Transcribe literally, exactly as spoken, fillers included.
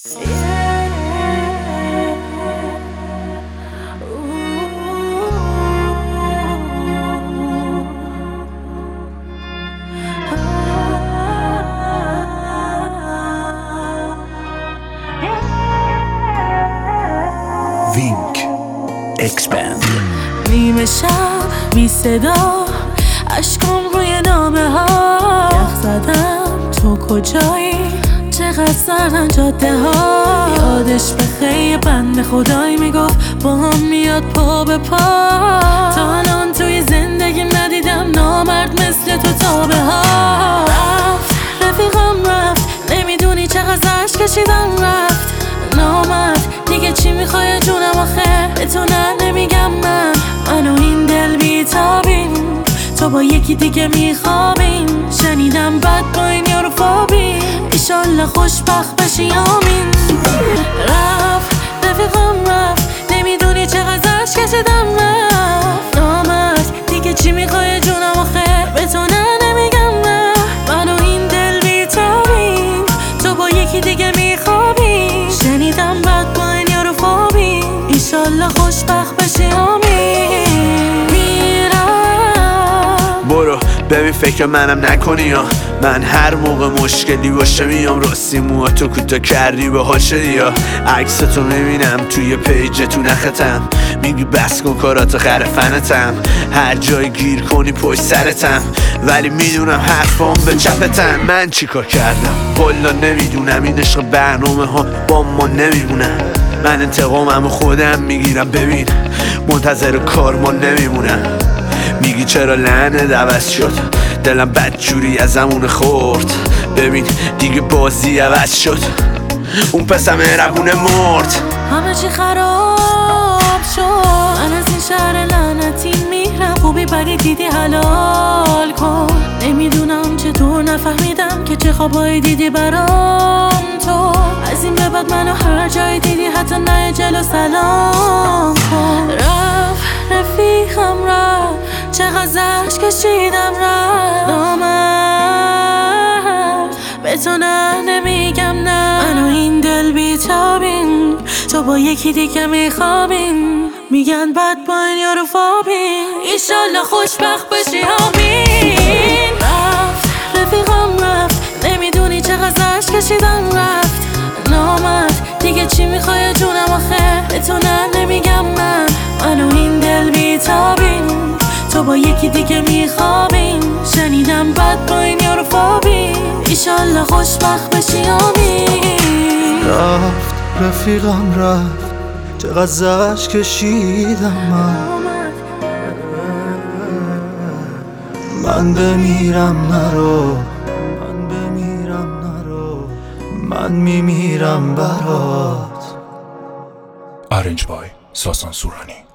وینک اکسپند. نیمه شب بی صدا اشکام روی نامه ها یخ زدم، تو کجایی؟ چقدر سردن جاده ها. یادش به خیلی بند خدایی میگفت با هم میاد پا به پا. تا الان توی زندگی ندیدم نامرد مثل تو تابه ها. رفت رفیقم رفت، نمیدونی چقدر زشت کشیدم رفت. نامرد دیگه چی میخوای جونم آخه؟ به تو نه نمیگم من، من و این دل بیتابیم، تو با یکی دیگه میخوابیم. شنیدم بد با این یارو فابیم، ایشالله خوشبخت بشی آمین. رفت رفیقم رفت، نمیدونی چقدر زشت کشیدم رفت. نامرد دیگه چی میخوای جونم آخه؟ به تو نه نمیگم نه، من و این دل بیتابیم، تو با یکی دیگه میخوابیم. شنیدم بد با این یارو فابیم، ایشالله خوشبخت بشی آمین. برو ببین فکر منم نکنی یا من هر موقع مشکلی باشه میام راستی موهاتو کوتاه کردی باحال شدی یا عکس تو میبینم توی پیج تو نختم میگی بس کن کارات خرفنتم هر جای گیر کنی پشت سرتم ولی میدونم حرفام به چپتم. من چیکار کردم والا نمیدونم این عشق برنامه ها با ما نمیمونم. من انتقاممو خودم میگیرم ببین منتظر کار ما نمیمونم. میگی چرا لعنت عوض شد دلم بدجوری از زمون خورد ببین دیگه بازی عوض شد اون پسم مهربونه مرد. همه چی خراب شد، من از این شهر لعنتی میرم. خوبی بدی دیدی حلال کن، نمیدونم چطور نفهمیدم که چه خوابایی دیدی برام تو. از این به بعد منو هر جای دیدی حتی نه جلو سلام کن. رفت رفیقم رفت، چقدر زشت کشیدم رفت. نامرد به تو نه نمیگم نه، من و این دل بیتابیم، تو با یکی دیگه میخوابیم. میگن بد با این یارو فابیم، ایشالله خوشبخت بشی آمین. رفت رفیقم رفت، نمیدونی چقدر زشت کشیدم رفت. نامرد دیگه چی میخوای جونم آخه؟ به تو نه نمیگم من، من و این دل بیتابیم، تو با یکی دیگه میخوابیم. شنیدم بد با این یارو فابیم، ایشالله خوشبخت بشی آمین. رفت رفیقم رفت، چقدر زشت کشیدم من. من بمیرم نرو، من بمیرم نرو، من میمیرم برات. آرنج بای ساسان سورانی.